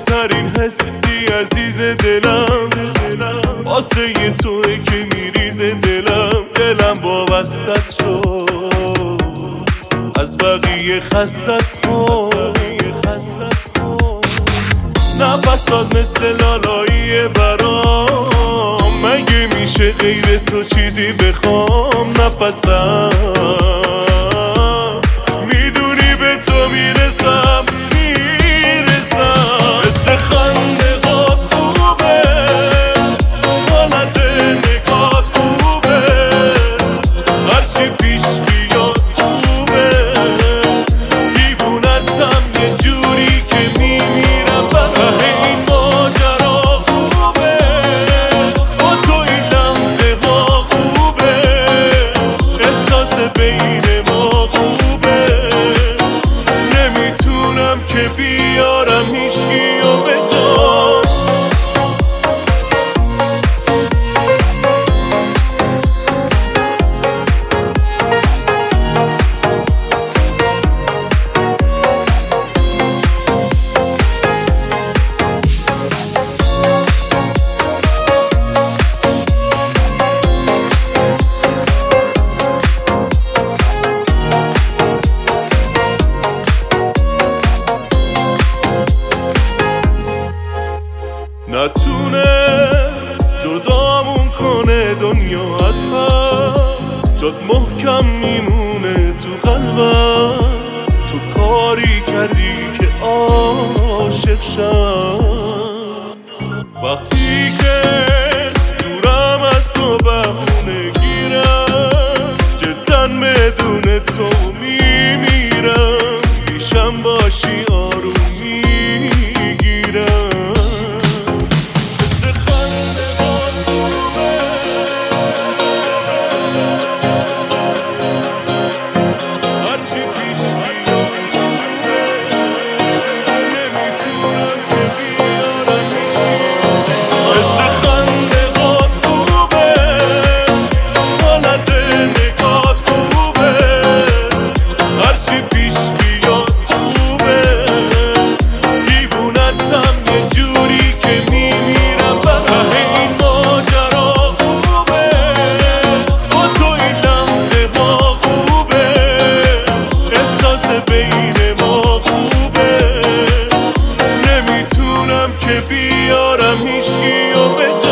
بهترین حسی عزیز دلم واسه توئه که میریزه دلم وابستت شد از بقیه خسته است خود نفسات مثل لالایی برام مگه میشه غیر تو چیزی بخوام نفسم میدونی به تو میرسم مثل خنده هات خوبه حالت نگات خوبه هرچی پیش بیاد خوبه دیوونتم یه جوری که میمیرم ته این ماجرا خوبه با تو این لحظه ها خوبه احساس بین ما خوبه نمیتونم که بیارم هیچکی و به جان نتونست جدامون کنه دنیا از هم جد محکم میمونه تو قلبم تو کاری کردی که عاشق شم وقتی که دورم از تو بهونه گیرم جدا بدون تو میمیرم پیشم باشی آروم میگیرم که بیارم هیچکی و به